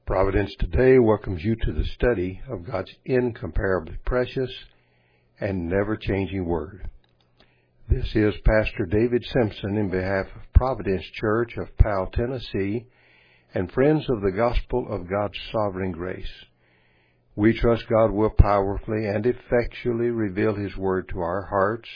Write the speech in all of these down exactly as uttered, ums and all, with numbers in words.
Providence Today welcomes you to the study of God's incomparably precious and never-changing Word. This is Pastor David Simpson in behalf of Providence Church of Powell, Tennessee, and Friends of the Gospel of God's Sovereign Grace. We trust God will powerfully and effectually reveal His Word to our hearts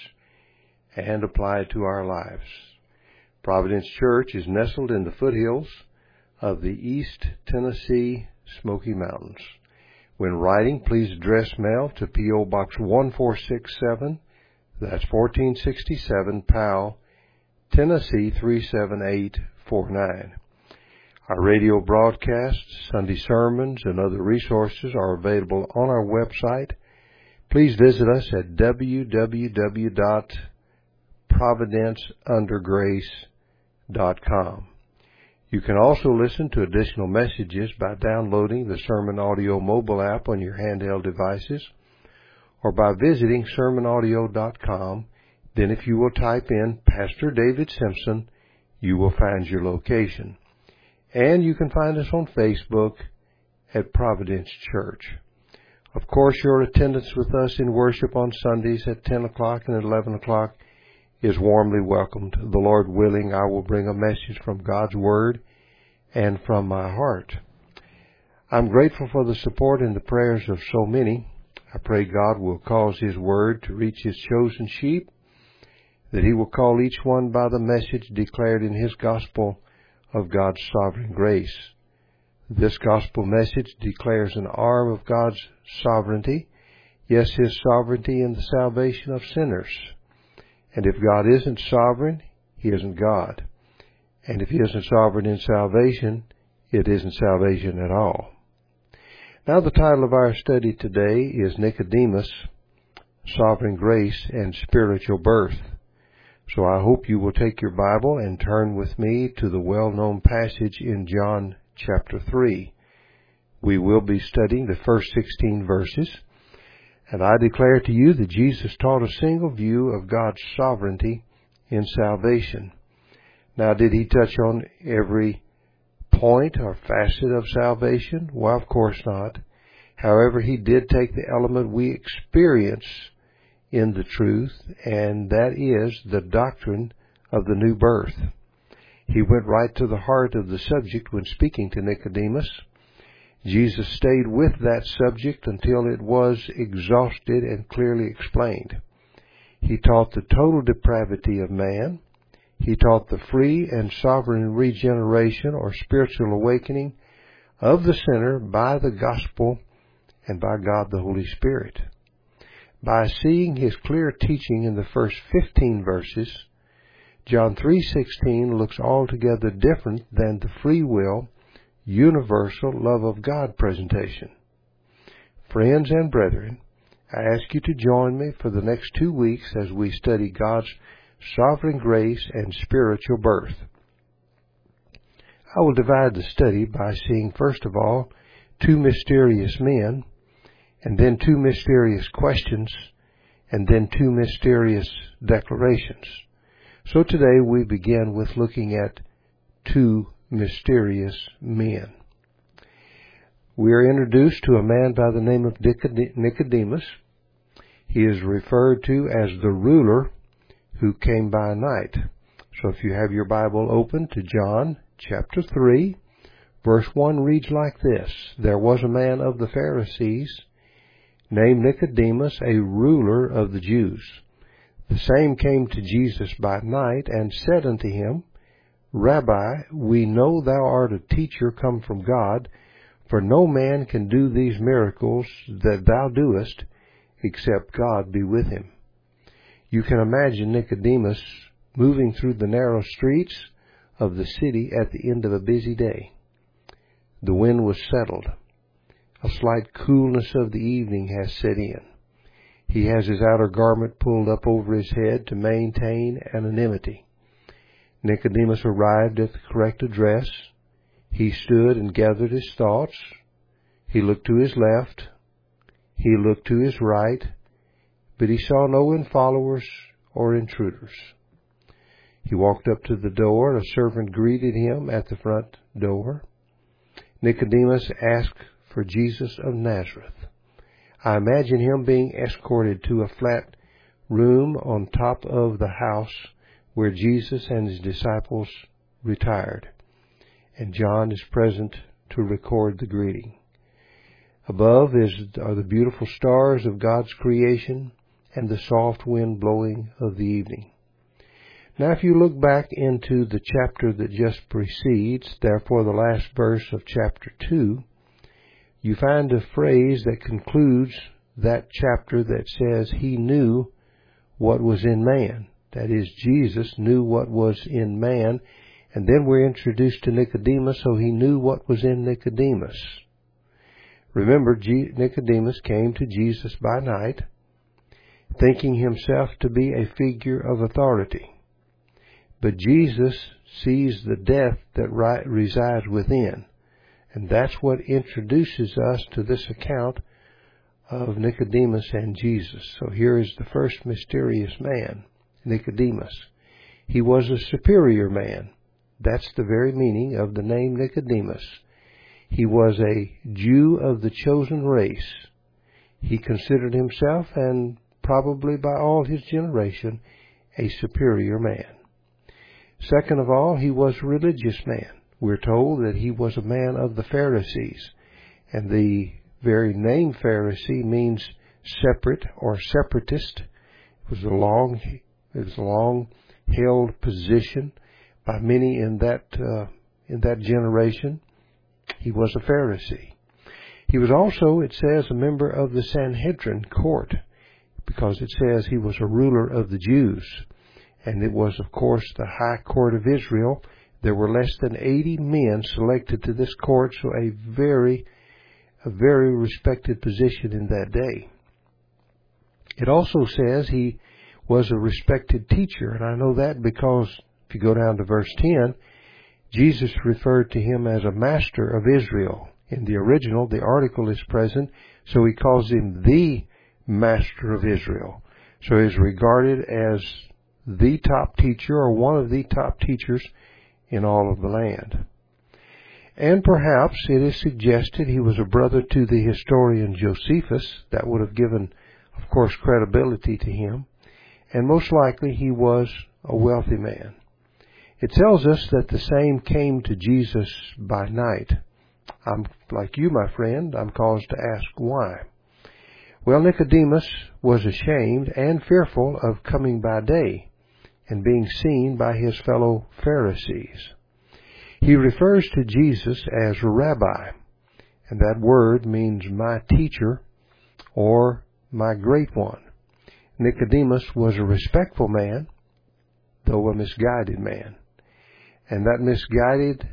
and apply it to our lives. Providence Church is nestled in the foothills of the East Tennessee Smoky Mountains. When writing, please address mail to P O. Box one four six seven, that's fourteen sixty-seven, Powell, Tennessee three seven eight four nine. Our radio broadcasts, Sunday sermons, and other resources are available on our website. Please visit us at w w w dot providence under grace dot com. You can also listen to additional messages by downloading the Sermon Audio mobile app on your handheld devices or by visiting sermon audio dot com. Then if you will type in Pastor David Simpson, you will find your location. And you can find us on Facebook at Providence Church. Of course, your attendance with us in worship on Sundays at ten o'clock and eleven o'clock is warmly welcomed. The Lord willing, I will bring a message from God's Word and from my heart. I'm grateful for the support and the prayers of so many. I pray God will cause His Word to reach His chosen sheep, that He will call each one by the message declared in His gospel of God's sovereign grace. This gospel message declares an arm of God's sovereignty, yes, His sovereignty in the salvation of sinners. And if God isn't sovereign, He isn't God. And if He isn't sovereign in salvation, it isn't salvation at all. Now the title of our study today is Nicodemus, Sovereign Grace and Spiritual Birth. So I hope you will take your Bible and turn with me to the well-known passage in John chapter three. We will be studying the first sixteen verses. And I declare to you that Jesus taught a single view of God's sovereignty in salvation. Now, did He touch on every point or facet of salvation? Well, of course not. However, He did take the element we experience in the truth, and that is the doctrine of the new birth. He went right to the heart of the subject when speaking to Nicodemus. Jesus stayed with that subject until it was exhausted and clearly explained. He taught the total depravity of man. He taught the free and sovereign regeneration or spiritual awakening of the sinner by the gospel and by God the Holy Spirit. By seeing His clear teaching in the first fifteen verses, John three sixteen looks altogether different than the free will, universal love of God presentation. Friends and brethren, I ask you to join me for the next two weeks as we study God's sovereign grace and spiritual birth. I will divide the study by seeing, first of all, two mysterious men, and then two mysterious questions, and then two mysterious declarations. So today we begin with looking at two mysterious men. We are introduced to a man by the name of Nicodemus. He is referred to as the ruler who came by night. So if you have your Bible open to John chapter three, verse one reads like this: There was a man of the Pharisees named Nicodemus, a ruler of the Jews. The same came to Jesus by night and said unto him, Rabbi, we know thou art a teacher come from God, for no man can do these miracles that thou doest, except God be with him. You can imagine Nicodemus moving through the narrow streets of the city at the end of a busy day. The wind was settled. A slight coolness of the evening has set in. He has his outer garment pulled up over his head to maintain anonymity. Nicodemus arrived at the correct address. He stood and gathered his thoughts. He looked to his left. He looked to his right. But he saw no followers or intruders. He walked up to the door. A servant greeted him at the front door. Nicodemus asked for Jesus of Nazareth. I imagine him being escorted to a flat room on top of the house where Jesus and his disciples retired, and John is present to record the greeting. Above is, are the beautiful stars of God's creation and the soft wind blowing of the evening. Now, if you look back into the chapter that just precedes, therefore the last verse of chapter two, you find a phrase that concludes that chapter that says he knew what was in man. That is, Jesus knew what was in man, and then we're introduced to Nicodemus, so he knew what was in Nicodemus. Remember, Nicodemus came to Jesus by night, thinking himself to be a figure of authority. But Jesus sees the death that resides within, and that's what introduces us to this account of Nicodemus and Jesus. So here is the first mysterious man, Nicodemus. He was a superior man. That's the very meaning of the name Nicodemus. He was a Jew of the chosen race. He considered himself, and probably by all his generation, a superior man. Second of all, he was a religious man. We're told that he was a man of the Pharisees, and the very name Pharisee means separate or separatist. It was a long, it was a long-held position by many in that uh, in that generation. He was a Pharisee. He was also, it says, a member of the Sanhedrin court, because it says he was a ruler of the Jews. And it was, of course, the high court of Israel. There were less than eighty men selected to this court, so a very, a very respected position in that day. It also says he was a respected teacher, and I know that because if you go down to verse ten, Jesus referred to him as a master of Israel. In the original, the article is present, so he calls him the master of Israel. So he's regarded as the top teacher, or one of the top teachers in all of the land. And perhaps it is suggested he was a brother to the historian Josephus. That would have given, of course, credibility to him. And most likely he was a wealthy man. It tells us that the same came to Jesus by night. I'm like you, my friend, I'm caused to ask why. Well, Nicodemus was ashamed and fearful of coming by day and being seen by his fellow Pharisees. He refers to Jesus as rabbi, and that word means my teacher or my great one. Nicodemus was a respectful man, though a misguided man. And that misguided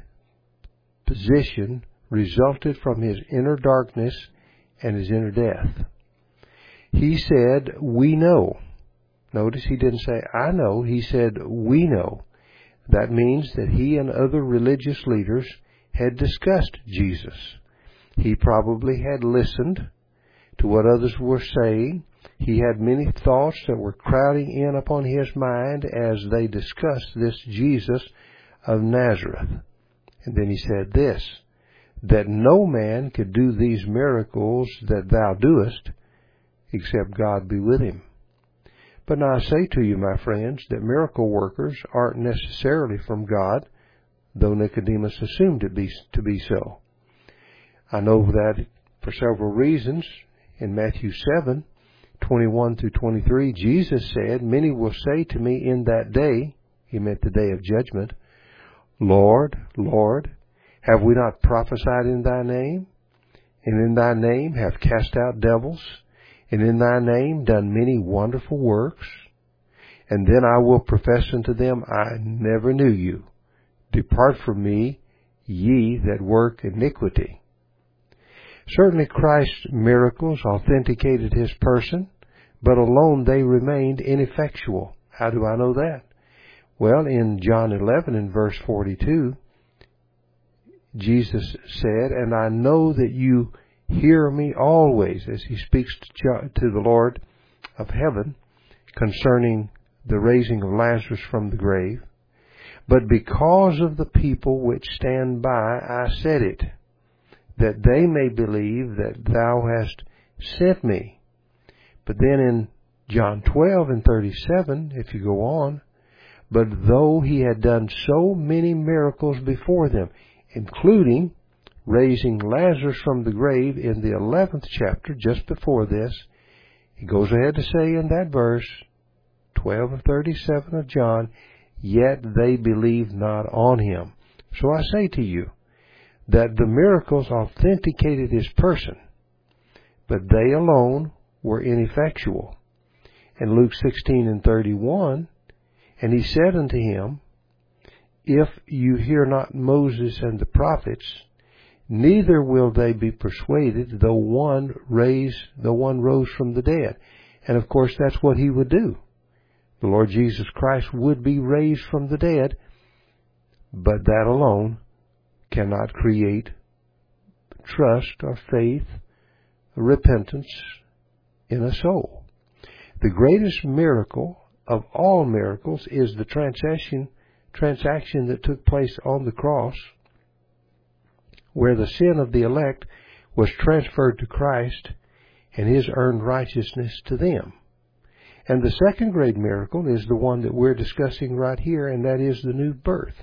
position resulted from his inner darkness and his inner death. He said, we know. Notice he didn't say, I know. He said, we know. That means that he and other religious leaders had discussed Jesus. He probably had listened to what others were saying. He had many thoughts that were crowding in upon his mind as they discussed this Jesus of Nazareth. And then he said this, that no man could do these miracles that thou doest, except God be with him. But now I say to you, my friends, that miracle workers aren't necessarily from God, though Nicodemus assumed it be, to be so. I know that for several reasons. In Matthew seven, twenty-one through twenty-three, Jesus said, many will say to me in that day, he meant the day of judgment, Lord, Lord, have we not prophesied in thy name? And in thy name have cast out devils? And in thy name done many wonderful works? And then I will profess unto them, I never knew you. Depart from me, ye that work iniquity. Certainly Christ's miracles authenticated his person, but alone they remained ineffectual. How do I know that? Well, in John eleven and verse forty-two, Jesus said, and I know that you hear me always, as he speaks to, to the Lord of heaven concerning the raising of Lazarus from the grave. But because of the people which stand by, I said it, that they may believe that thou hast sent me. But then in John twelve and thirty-seven, if you go on, but though he had done so many miracles before them, including raising Lazarus from the grave in the eleventh chapter, just before this, he goes ahead to say in that verse, twelve and thirty-seven of John, yet they believed not on him. So I say to you that the miracles authenticated his person, but they alone were ineffectual. In Luke sixteen and thirty-one, and he said unto him, if you hear not Moses and the prophets, neither will they be persuaded, though one raise, though one rose from the dead. And of course, that's what he would do. The Lord Jesus Christ would be raised from the dead, but that alone cannot create trust or faith, or repentance in a soul. The greatest miracle of all miracles is the transaction, transaction that took place on the cross, where the sin of the elect was transferred to Christ and his earned righteousness to them. And the second great miracle is the one that we're discussing right here, and that is the new birth.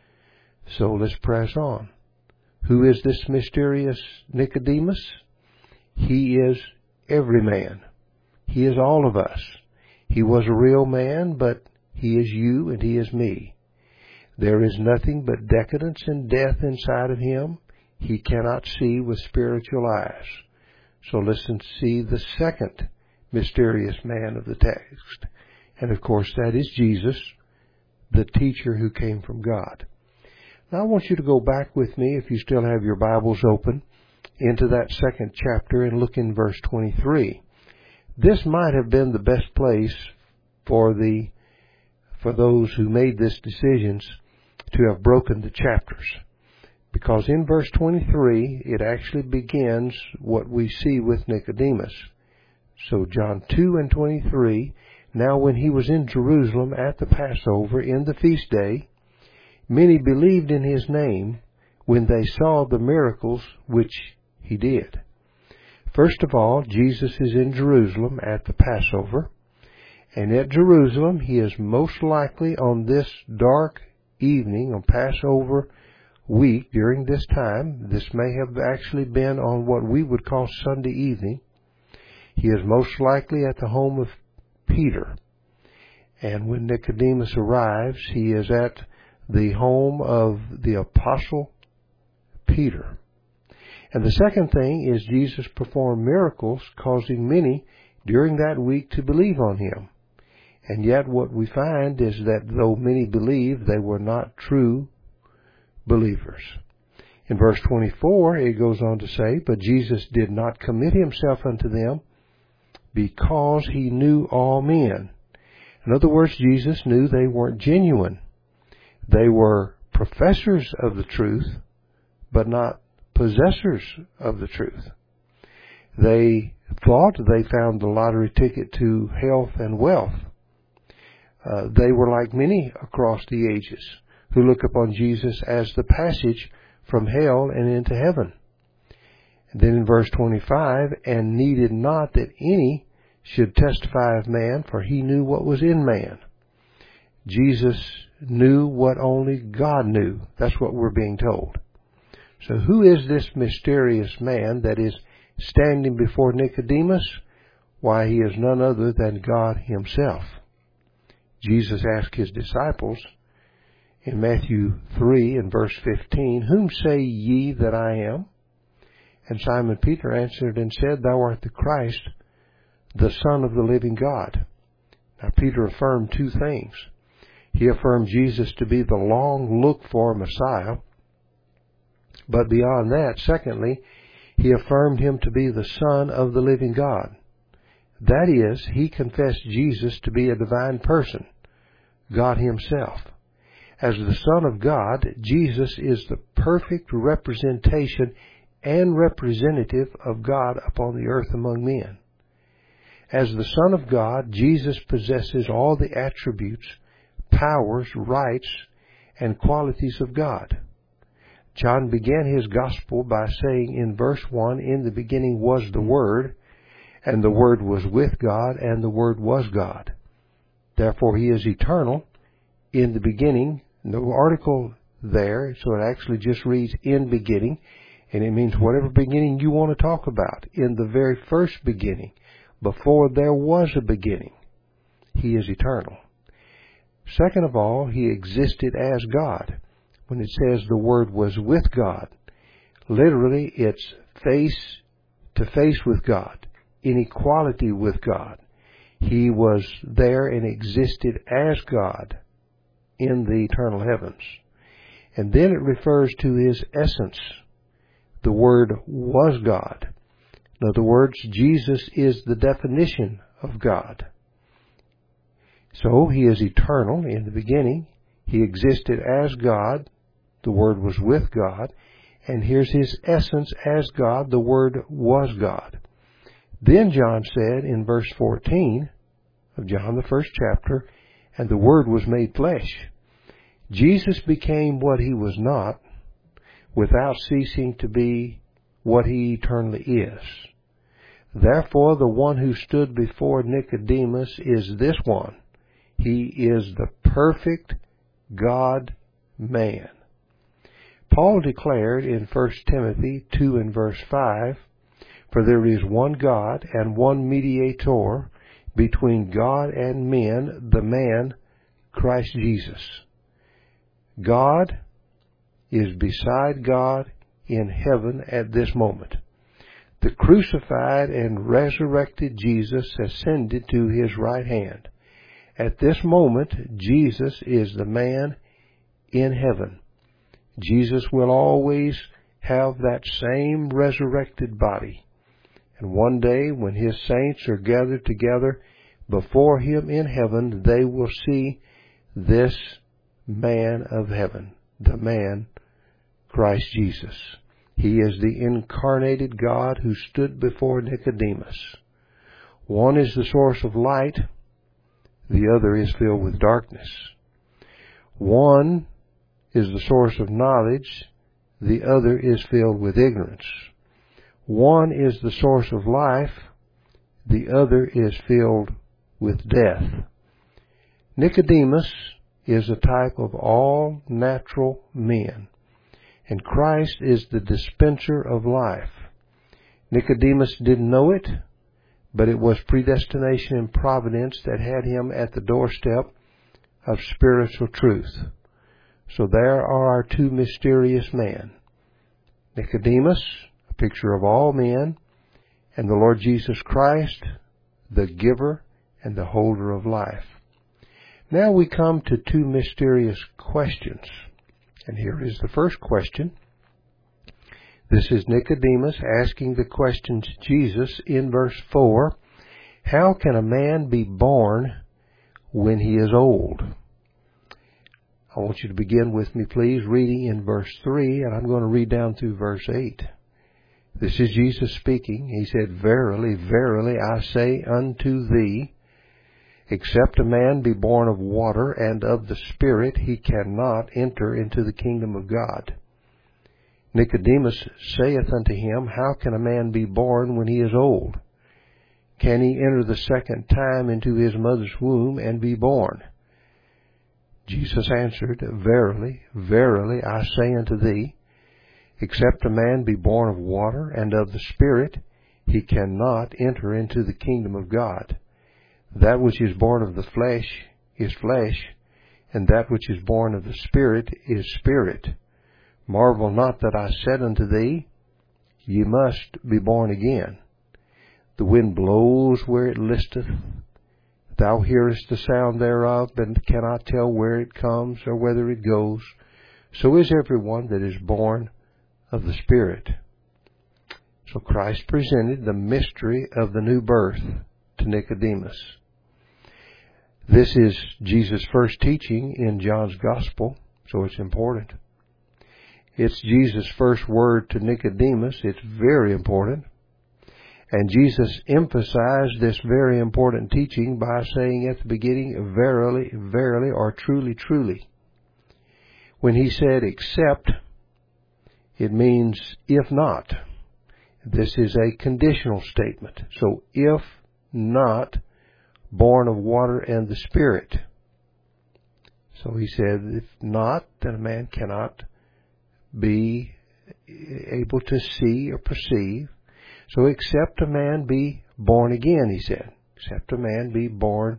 So let's press on. Who is this mysterious Nicodemus? He is every man. He is all of us. He was a real man, but he is you and he is me. There is nothing but decadence and death inside of him. He cannot see with spiritual eyes. So listen, see the second mysterious man of the text. And of course, that is Jesus, the teacher who came from God. Now I want you to go back with me, if you still have your Bibles open, into that second chapter and look in verse twenty-three. This might have been the best place for the for those who made this decisions to have broken the chapters. Because in verse twenty-three, it actually begins what we see with Nicodemus. So John two and twenty-three, now when he was in Jerusalem at the Passover in the feast day, many believed in his name when they saw the miracles which he did. First of all, Jesus is in Jerusalem at the Passover. And at Jerusalem, he is most likely on this dark evening, on Passover week during this time. This may have actually been on what we would call Sunday evening. He is most likely at the home of Peter. And when Nicodemus arrives, he is at the home of the Apostle Peter. And the second thing is Jesus performed miracles, causing many during that week to believe on him. And yet what we find is that though many believed, they were not true believers. In verse twenty-four, it goes on to say, but Jesus did not commit himself unto them, because he knew all men. In other words, Jesus knew they weren't genuine. They were professors of the truth, but not possessors of the truth. They thought they found the lottery ticket to health and wealth. Uh, they were like many across the ages who look upon Jesus as the passage from hell and into heaven. And then in verse twenty-five, and needed not that any should testify of man, for he knew what was in man. Jesus knew what only God knew. That's what we're being told. So who is this mysterious man that is standing before Nicodemus? Why, he is none other than God himself. Jesus asked his disciples in Matthew three and verse fifteen, whom say ye that I am? And Simon Peter answered and said, thou art the Christ, the Son of the living God. Now Peter affirmed two things. He affirmed Jesus to be the long looked for Messiah. But beyond that, secondly, he affirmed him to be the Son of the living God. That is, he confessed Jesus to be a divine person, God himself. As the Son of God, Jesus is the perfect representation and representative of God upon the earth among men. As the Son of God, Jesus possesses all the attributes, powers, rights, and qualities of God. John began his gospel by saying in verse one, in the beginning was the Word, and the Word was with God, and the Word was God. Therefore he is eternal. In the beginning, no article there, so it actually just reads in beginning, and it means whatever beginning you want to talk about. In the very first beginning, before there was a beginning, he is eternal. Second of all, he existed as God. When it says the Word was with God, literally it's face to face with God, in equality with God. He was there and existed as God in the eternal heavens. And then it refers to his essence. The Word was God. In other words, Jesus is the definition of God. So he is eternal in the beginning. He existed as God. The Word was with God. And here's his essence as God. The Word was God. Then John said in verse fourteen of John, the first chapter, and the Word was made flesh. Jesus became what he was not without ceasing to be what he eternally is. Therefore, the one who stood before Nicodemus is this one. He is the perfect God-man. Paul declared in First Timothy two and verse five, for there is one God and one mediator between God and men, the man Christ Jesus. God is beside God in heaven at this moment. The crucified and resurrected Jesus ascended to his right hand. At this moment, Jesus is the man in heaven. Jesus will always have that same resurrected body. And one day, when his saints are gathered together before him in heaven, they will see this man of heaven, the man, Christ Jesus. He is the incarnated God who stood before Nicodemus. One is the source of light, the other is filled with darkness. One is the source of knowledge, the other is filled with ignorance. One is the source of life, the other is filled with death. Nicodemus is a type of all natural men, and Christ is the dispenser of life. Nicodemus didn't know it, but it was predestination and providence that had him at the doorstep of spiritual truth. So there are our two mysterious men. Nicodemus, a picture of all men, and the Lord Jesus Christ, the giver and the holder of life. Now we come to two mysterious questions. And here is the first question. This is Nicodemus asking the question to Jesus in verse four. How can a man be born when he is old? I want you to begin with me, please, reading in verse three, and I'm going to read down through verse eight. This is Jesus speaking. He said, Verily, verily, I say unto thee, except a man be born of water and of the Spirit, he cannot enter into the kingdom of God. Nicodemus saith unto him, How can a man be born when he is old? Can he enter the second time into his mother's womb and be born? Jesus answered, Verily, verily, I say unto thee, except a man be born of water and of the Spirit, he cannot enter into the kingdom of God. That which is born of the flesh is flesh, and that which is born of the Spirit is spirit. Marvel not that I said unto thee, Ye must be born again. The wind blows where it listeth. Thou hearest the sound thereof, and cannot tell where it comes or whither it goes. So is everyone that is born of the Spirit. So Christ presented the mystery of the new birth to Nicodemus. This is Jesus' first teaching in John's Gospel, so it's important. It's Jesus' first word to Nicodemus. It's very important. And Jesus emphasized this very important teaching by saying at the beginning, Verily, verily, or truly, truly. When he said, except, It means if not. This is a conditional statement. So if not born of water and the Spirit. So he said, if not, then a man cannot be able to see or perceive. So except a man be born again, he said. Except a man be born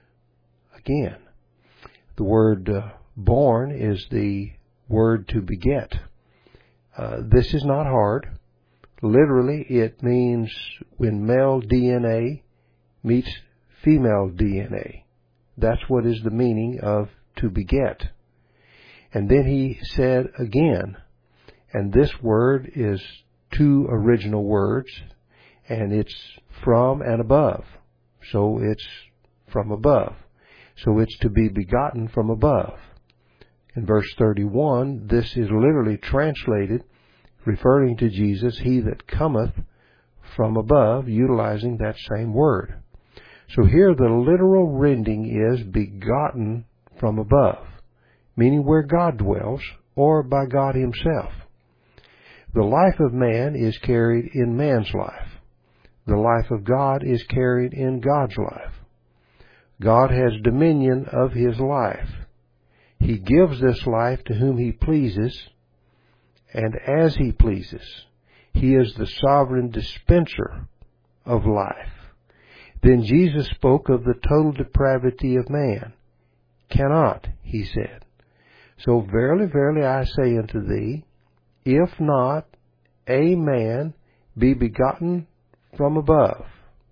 again. The word uh, born is the word to beget. Uh, this is not hard. Literally, it means when male D N A meets female D N A. That's what is the meaning of to beget. And then he said again, and this word is two original words, and it's from and above. So it's from above. So it's to be begotten from above. In verse thirty-one, this is literally translated, referring to Jesus, he that cometh from above, utilizing that same word. So here the literal rendering is begotten from above, meaning where God dwells, or by God himself. The life of man is carried in man's life. The life of God is carried in God's life. God has dominion of his life. He gives this life to whom he pleases, and as he pleases. He is the sovereign dispenser of life. Then Jesus spoke of the total depravity of man. Cannot, he said. So verily, verily, I say unto thee, if not a man be begotten from above,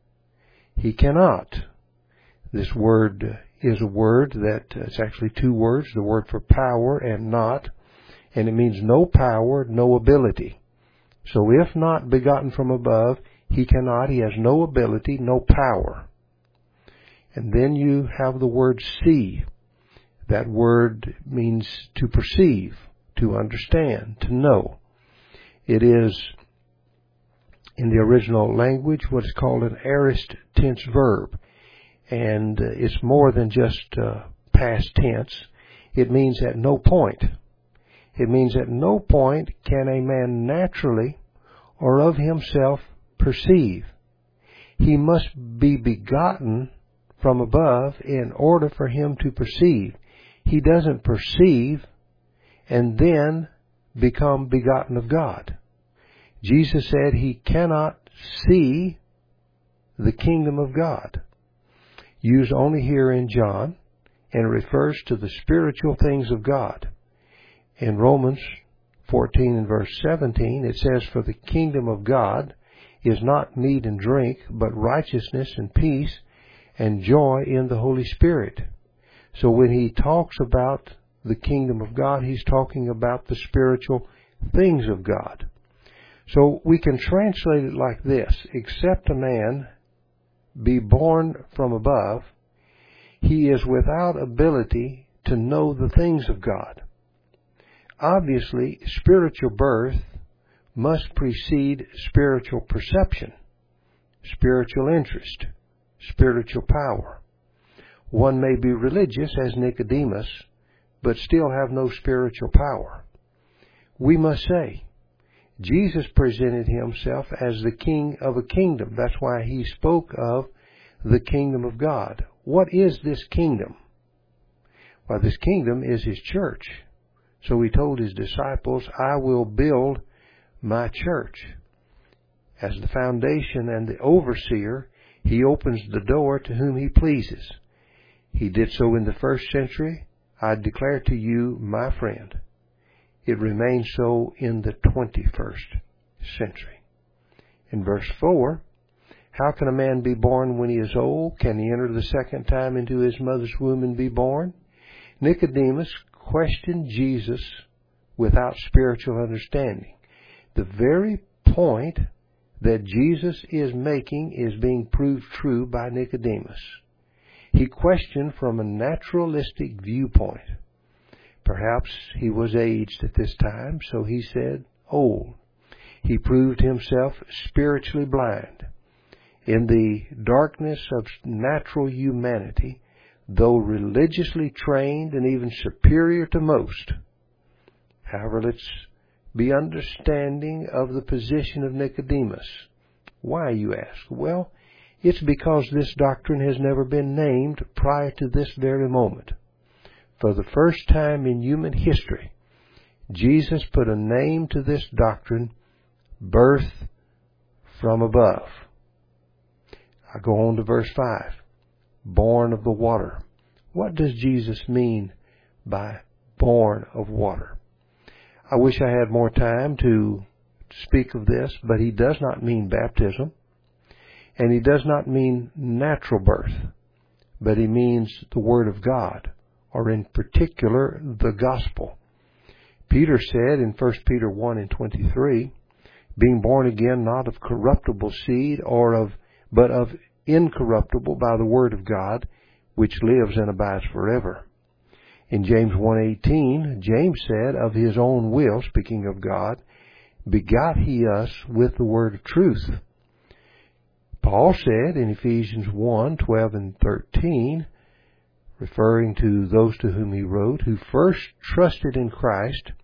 he cannot. This word is a word that, it's actually two words, the word for power and not, and it means no power, no ability. So if not begotten from above, he cannot, he has no ability, no power. And then you have the word see. That word means to perceive, to understand, to know. It is, in the original language, what is called an aorist tense verb. And it's more than just uh, past tense. It means at no point. It means at no point can a man naturally or of himself perceive. He must be begotten from above in order for him to perceive. He doesn't perceive and then become begotten of God. Jesus said he cannot see the kingdom of God. Used only here in John, and it refers to the spiritual things of God. In Romans fourteen and verse seventeen, it says, for the kingdom of God is not meat and drink, but righteousness and peace and joy in the Holy Spirit. So when he talks about the kingdom of God, he's talking about the spiritual things of God. So we can translate it like this: except a man be born from above, he is without ability to know the things of God. Obviously, spiritual birth must precede spiritual perception, spiritual interest, spiritual power. One may be religious as Nicodemus, but still have no spiritual power. We must say, Jesus presented himself as the king of a kingdom. That's why he spoke of the kingdom of God. What is this kingdom? Well, this kingdom is his church. So he told his disciples, I will build my church. As the foundation and the overseer, he opens the door to whom he pleases. He did so in the first century. I declare to you, my friend, it remains so in the twenty-first century. In verse four, how can a man be born when he is old? Can he enter the second time into his mother's womb and be born? Nicodemus questioned Jesus without spiritual understanding. The very point that Jesus is making is being proved true by Nicodemus. He questioned from a naturalistic viewpoint. Perhaps he was aged at this time, so he said, old. He proved himself spiritually blind. In the darkness of natural humanity, though religiously trained and even superior to most, however, let's be understanding of the position of Nicodemus. Why, you ask? Well, it's because this doctrine has never been named prior to this very moment. For the first time in human history, Jesus put a name to this doctrine, birth from above. I go on to verse five, born of the water. What does Jesus mean by born of water? I wish I had more time to speak of this, but he does not mean baptism, and he does not mean natural birth, but he means the Word of God, or in particular, the gospel. Peter said in First Peter one and twenty-three, being born again not of corruptible seed, or of but of incorruptible by the Word of God, which lives and abides forever. In James one eighteen, James said, of his own will, speaking of God, begot he us with the word of truth. Paul said in Ephesians one twelve and thirteen, referring to those to whom he wrote, who first trusted in Christ,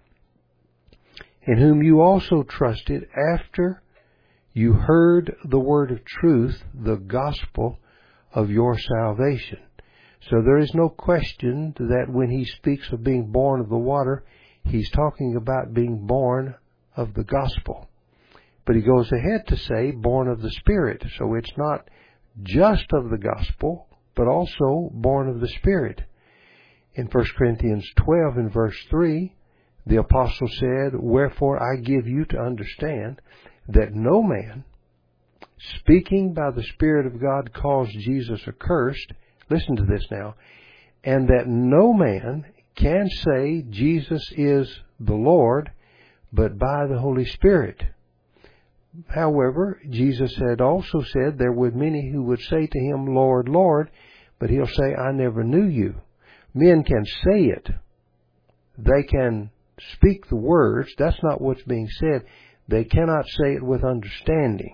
in whom you also trusted after you heard the word of truth, the gospel of your salvation. So there is no question that when he speaks of being born of the water, he's talking about being born of the gospel. But he goes ahead to say born of the Spirit. So it's not just of the gospel, but also born of the Spirit. In First Corinthians twelve and verse three, the apostle said, wherefore I give you to understand that no man, speaking by the Spirit of God, calls Jesus accursed. Listen to this now. And that no man can say Jesus is the Lord, but by the Holy Spirit. However, Jesus had also said there were many who would say to him, Lord, Lord, but he'll say, I never knew you. Men can say it. They can speak the words. That's not what's being said. They cannot say it with understanding.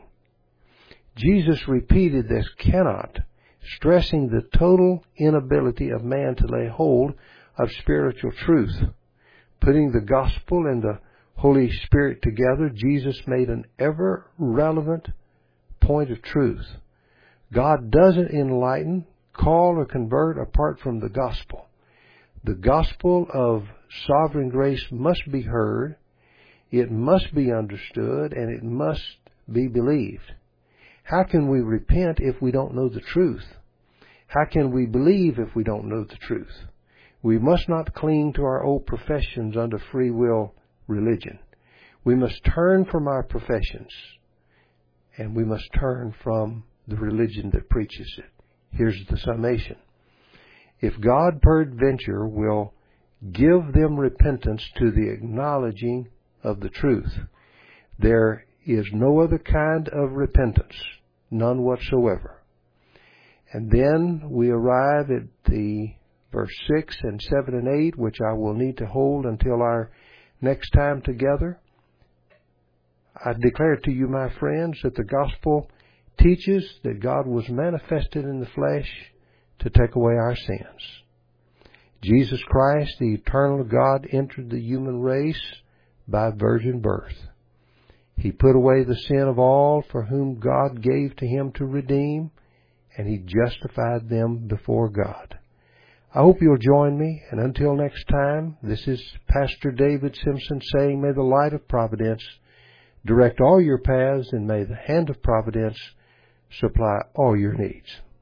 Jesus repeated this cannot, stressing the total inability of man to lay hold of spiritual truth. Putting the gospel and the Holy Spirit together, Jesus made an ever relevant point of truth. God doesn't enlighten, call, or convert apart from the gospel. The gospel of sovereign grace must be heard, it must be understood, and it must be believed. How can we repent if we don't know the truth? How can we believe if we don't know the truth? We must not cling to our old professions under free will religion. We must turn from our professions, and we must turn from the religion that preaches it. Here's the summation. If God peradventure will give them repentance to the acknowledging of the truth, there is no other kind of repentance, none whatsoever. And then we arrive at the verse six and seven and eight, which I will need to hold until our next time together. I declare to you, my friends, that the gospel teaches that God was manifested in the flesh to take away our sins. Jesus Christ, the eternal God, entered the human race by virgin birth. He put away the sin of all for whom God gave to him to redeem, and he justified them before God. I hope you'll join me, and until next time, this is Pastor David Simpson saying, may the light of providence direct all your paths, and may the hand of providence supply all your needs.